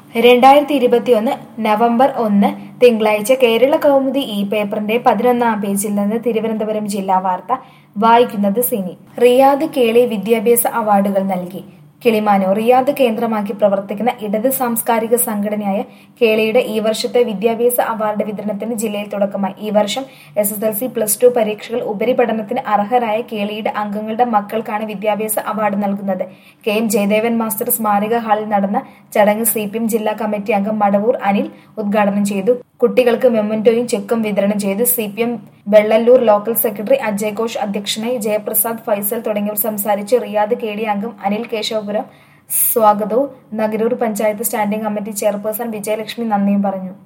2021 November 1 തിങ്കളാഴ്ച കേരള കൗമുദി ഈ പേപ്പറിന്റെ 11-ാം പേജിൽ നിന്ന് തിരുവനന്തപുരം ജില്ലാ വാർത്ത വായിക്കുന്നത് സിനി. റിയാദ് കേളി വിദ്യാഭ്യാസ അവാർഡുകൾ നൽകി. കിളിമാനൂർ റിയാദ് കേന്ദ്രമാക്കി പ്രവർത്തിക്കുന്ന ഇടത് സാംസ്കാരിക സംഘടനയായ കേളിയുടെ ഈ വർഷത്തെ വിദ്യാഭ്യാസ അവാർഡ് വിതരണത്തിന് ജില്ലയിൽ തുടക്കമായി. ഈ വർഷം SSLC, +2 പരീക്ഷകൾ ഉപരിപഠനത്തിന് അർഹരായ കേളിയുടെ അംഗങ്ങളുടെ മക്കൾക്കാണ് വിദ്യാഭ്യാസ അവാർഡ് നൽകുന്നത്. KM ജയദേവൻ മാസ്റ്റർ സ്മാരക ഹാളിൽ നടന്ന ചടങ്ങ് CPM ജില്ലാ കമ്മിറ്റി അംഗം മടവൂർ അനിൽ ഉദ്ഘാടനം ചെയ്തു. കുട്ടികൾക്ക് മെമ്മന്റോയും ചെക്കും വിതരണം ചെയ്തു. CPM Vellalloor local secretary Ajay Ghosh അധ്യക്ഷനായി. ജയപ്രസാദ്, ഫൈസൽ തുടങ്ങിയവർ സംസാരിച്ചു. റിയാദ് കേളി അംഗം അനിൽ കേശവപുരം സ്വാഗതവും Nagaroor panchayat standing committee chairperson Vijayalakshmi നന്ദിയും പറഞ്ഞു.